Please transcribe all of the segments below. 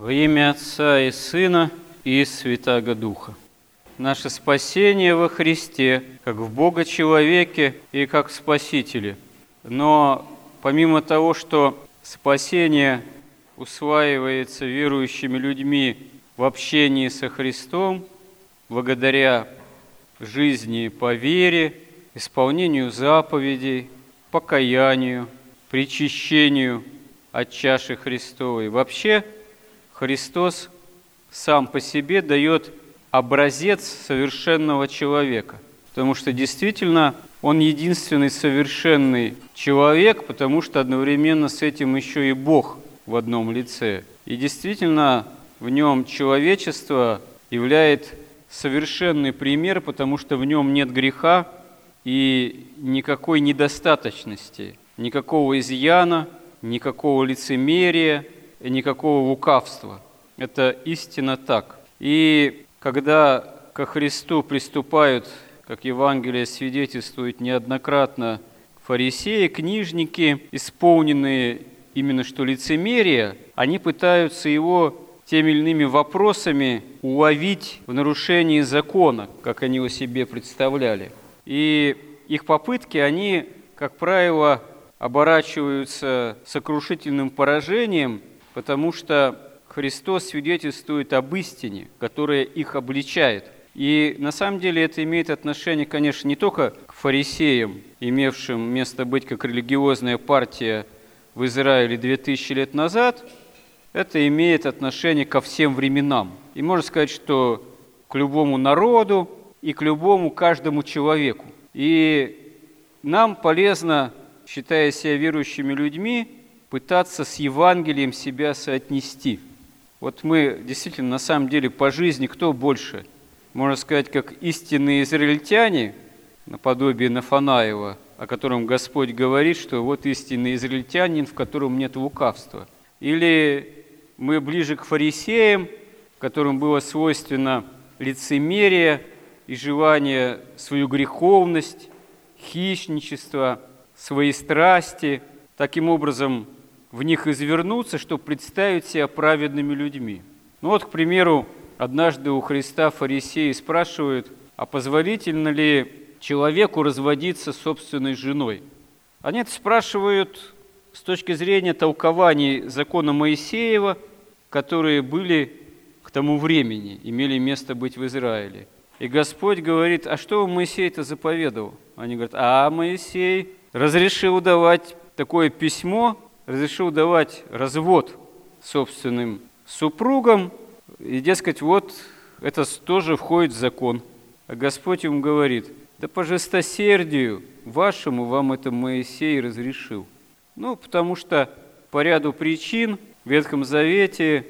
Во имя Отца и Сына и Святаго Духа. Наше спасение во Христе, как в Бога-человеке и как в Спасителе. Но помимо того, что спасение усваивается верующими людьми в общении со Христом, благодаря жизни по вере, исполнению заповедей, покаянию, причащению от чаши Христовой. Вообще, Христос сам по себе дает образец совершенного человека, потому что действительно Он единственный совершенный человек, потому что одновременно с этим еще и Бог в одном лице. И действительно в Нем человечество является совершенный пример, потому что в Нем нет греха и никакой недостаточности, никакого изъяна, никакого лицемерия, никакого лукавства. Это истинно так. И когда ко Христу приступают, как Евангелие свидетельствует неоднократно, фарисеи, книжники, исполненные именно что лицемерия, они пытаются его теми или иными вопросами уловить в нарушении закона, как они его себе представляли. И их попытки, они, как правило, оборачиваются сокрушительным поражением, потому что Христос свидетельствует об истине, которая их обличает. И на самом деле это имеет отношение, конечно, не только к фарисеям, имевшим место быть как религиозная партия в Израиле 2000 лет назад, это имеет отношение ко всем временам. И можно сказать, что к любому народу и к любому каждому человеку. И нам полезно, считая себя верующими людьми, пытаться с Евангелием себя соотнести. Вот мы действительно, на самом деле, по жизни кто больше? Можно сказать, как истинные израильтяне, наподобие Нафанаева, о котором Господь говорит, что вот истинный израильтянин, в котором нет лукавства. Или мы ближе к фарисеям, которым было свойственно лицемерие и желание свою греховность, хищничество, свои страсти, таким образом в них извернуться, чтобы представить себя праведными людьми. Ну вот, к примеру, однажды у Христа фарисеи спрашивают, а позволительно ли человеку разводиться с собственной женой? Они это спрашивают с точки зрения толкований закона Моисеева, которые были к тому времени, имели место быть в Израиле. И Господь говорит, а что Моисей-то заповедовал? Они говорят, а Моисей разрешил давать такое письмо, разрешил давать развод собственным супругам, и, дескать, вот это тоже входит в закон. А Господь ему говорит, да по жестокосердию вашему вам это Моисей разрешил. Ну, потому что по ряду причин в Ветхом Завете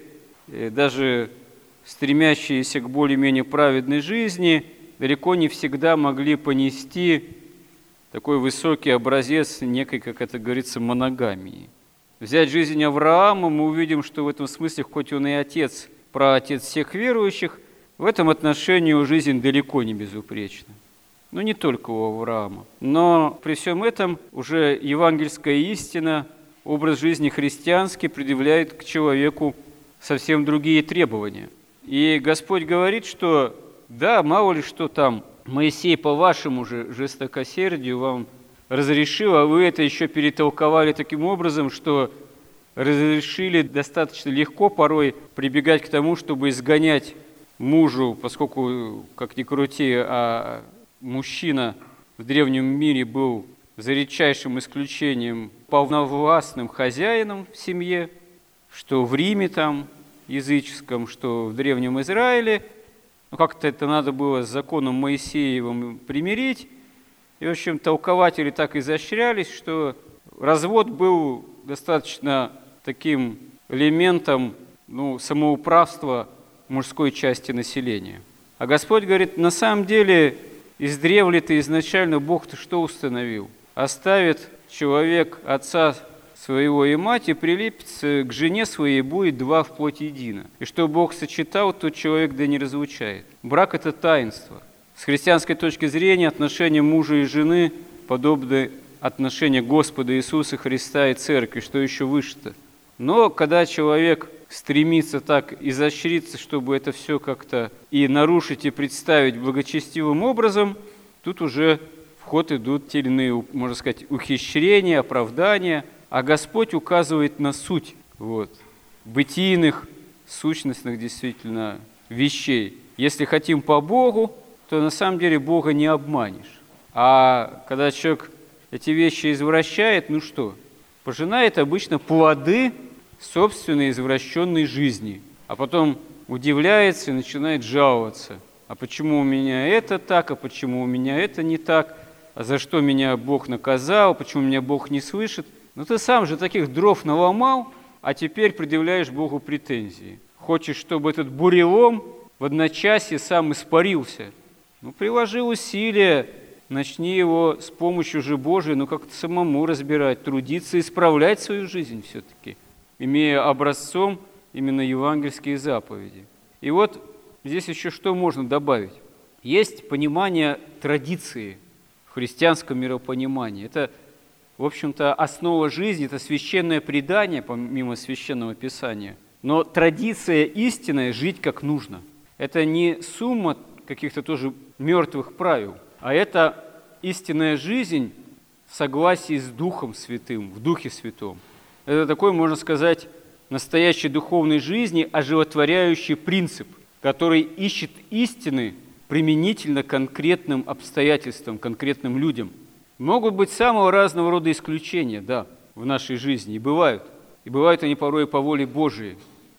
даже стремящиеся к более-менее праведной жизни далеко не всегда могли понести такой высокий образец некой, как это говорится, моногамии. Взять жизнь Авраама, мы увидим, что в этом смысле, хоть он и отец, праотец всех верующих, в этом отношении его жизнь далеко не безупречна. Но не только у Авраама. Но при всем этом уже евангельская истина, образ жизни христианский предъявляет к человеку совсем другие требования. И Господь говорит, что да, мало ли что там Моисей по вашему же жестокосердию вам разрешил, а вы это еще перетолковали таким образом, что разрешили достаточно легко порой прибегать к тому, чтобы изгонять мужу, поскольку, как ни крути, а мужчина в древнем мире был за редчайшим исключением полновластным хозяином в семье, что в Риме там языческом, что в Древнем Израиле. Ну, как-то это надо было с законом Моисеевым примирить. И, в общем, толкователи так изощрялись, что развод был достаточно таким элементом самоуправства мужской части населения. А Господь говорит, на самом деле, издревле-то изначально Бог-то что установил? Оставит человек отца своего и мать, и прилепится к жене своей, будет два в плоть едино. И что Бог сочетал, то человек да не разлучает. Брак – это таинство. С христианской точки зрения отношения мужа и жены подобны отношения Господа Иисуса Христа и Церкви, что еще выше-то. Но когда человек стремиться так изощриться, чтобы это все как-то и нарушить, и представить благочестивым образом, тут уже в ход идут те или иные, можно сказать, ухищрения, оправдания, а Господь указывает на суть бытийных, сущностных действительно вещей. Если хотим по Богу, то на самом деле Бога не обманешь. А когда человек эти вещи извращает, пожинает обычно плоды собственной извращенной жизни, а потом удивляется и начинает жаловаться. А почему у меня это так, а почему у меня это не так, а за что меня Бог наказал, почему меня Бог не слышит? Ты сам же таких дров наломал, а теперь предъявляешь Богу претензии. Хочешь, чтобы этот бурелом в одночасье сам испарился? Приложи усилия, начни его с помощью же Божией, как-то самому разбирать, трудиться, исправлять свою жизнь все-таки, имея образцом именно евангельские заповеди. И здесь еще что можно добавить? Есть понимание традиции в христианском миропонимании. Это, в общем-то, основа жизни, это священное предание, помимо священного писания. Но традиция истинная – жить как нужно. Это не сумма каких-то тоже мертвых правил, а это истинная жизнь в согласии с Духом Святым, в Духе Святом. Это такой, можно сказать, настоящей духовной жизни оживотворяющий принцип, который ищет истины применительно конкретным обстоятельствам, конкретным людям. Могут быть самого разного рода исключения, да, в нашей жизни, и бывают они порой по воле Божией.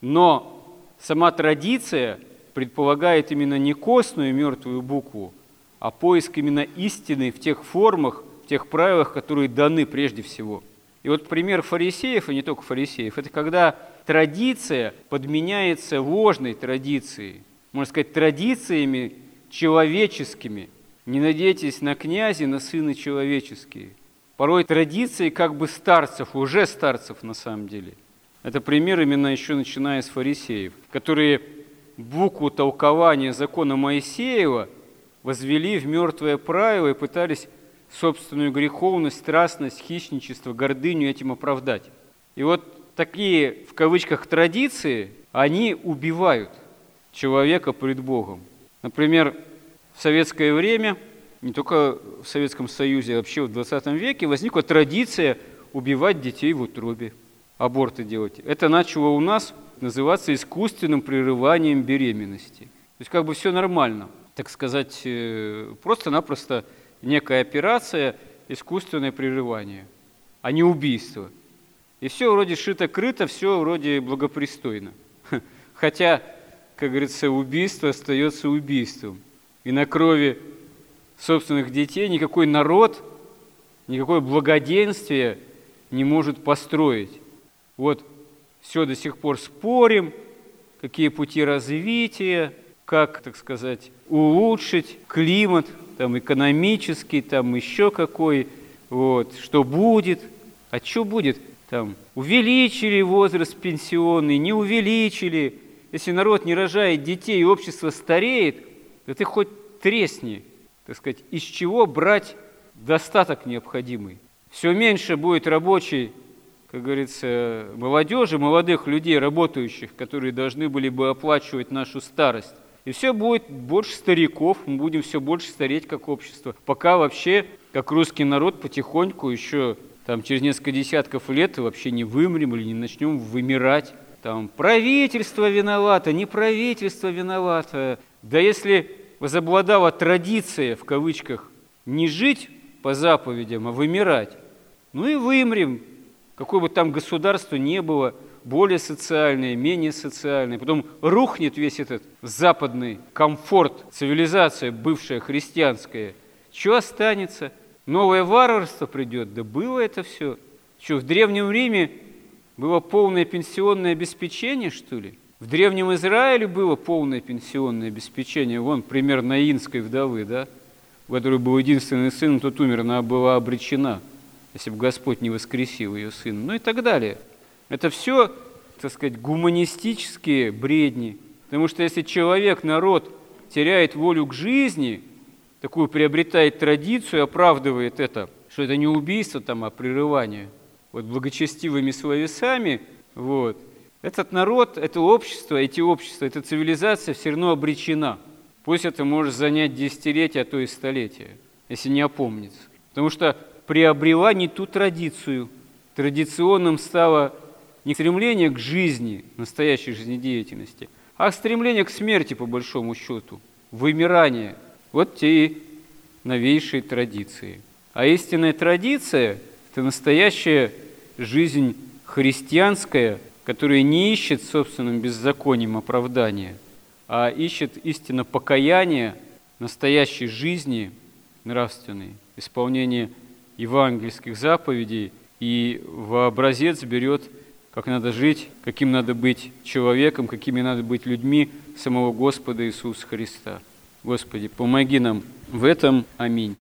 Но сама традиция предполагает именно не костную мертвую букву, а поиск именно истины в тех формах, в тех правилах, которые даны прежде всего. И пример фарисеев, и не только фарисеев, это когда традиция подменяется ложной традицией, можно сказать, традициями человеческими. Не надейтесь на князя, на сына человеческие. Порой традиции старцев, лжестарцев на самом деле. Это пример именно еще начиная с фарисеев, которые букву толкования закона Моисеева возвели в мертвое правило и пытались собственную греховность, страстность, хищничество, гордыню этим оправдать. И такие, в кавычках, традиции, они убивают человека пред Богом. Например, в советское время, не только в Советском Союзе, а вообще в 20 веке возникла традиция убивать детей в утробе, аборты делать. Это начало у нас называться искусственным прерыванием беременности. То есть все нормально, так сказать, просто-напросто некая операция, искусственное прерывание, а не убийство. И все вроде шито-крыто, все вроде благопристойно. Хотя, как говорится, убийство остается убийством. И на крови собственных детей никакой народ, никакое благоденствие не может построить. Все до сих пор спорим, какие пути развития, как, так сказать, улучшить климат, экономический, еще какой, что будет. А что будет? Увеличили возраст пенсионный, не увеличили. Если народ не рожает детей и общество стареет, да ты хоть тресни, так сказать, из чего брать достаток необходимый. Все меньше будет рабочей, как говорится, молодежи, молодых людей, работающих, которые должны были бы оплачивать нашу старость. И все будет больше стариков, мы будем все больше стареть как общество, пока вообще, как русский народ, потихоньку еще через несколько десятков лет вообще не вымрем или не начнем вымирать. Правительство виновато, не правительство виновато. Да если возобладала традиция, в кавычках, не жить по заповедям, а вымирать, и вымрем, какое бы государство ни было, более социальное, менее социальное. Потом рухнет весь этот западный комфорт, цивилизация бывшая христианская. Что останется? Новое варварство придет? Да было это все. Что, в Древнем Риме было полное пенсионное обеспечение, что ли? В Древнем Израиле было полное пенсионное обеспечение. Пример наинской вдовы, да? У которой был единственный сын, тот умер, она была обречена, если бы Господь не воскресил ее сына. И так далее. Это все, так сказать, гуманистические бредни. Потому что если человек, народ, теряет волю к жизни, такую приобретает традицию, оправдывает это, что это не убийство, а прерывание, благочестивыми словесами, Этот народ, это общество, эти общества, эта цивилизация все равно обречена. Пусть это может занять десятилетия, а то и столетия, если не опомнится. Потому что приобрела не ту традицию. Традиционным стало не стремление к жизни, настоящей жизнедеятельности, а стремление к смерти, по большому счету, вымирание. Вот те и новейшие традиции. А истинная традиция – это настоящая жизнь христианская, которая не ищет собственным беззаконием оправдания, а ищет истинно покаяние настоящей жизни нравственной, исполнение евангельских заповедей и в образец берет, как надо жить, каким надо быть человеком, какими надо быть людьми самого Господа Иисуса Христа. Господи, помоги нам в этом. Аминь.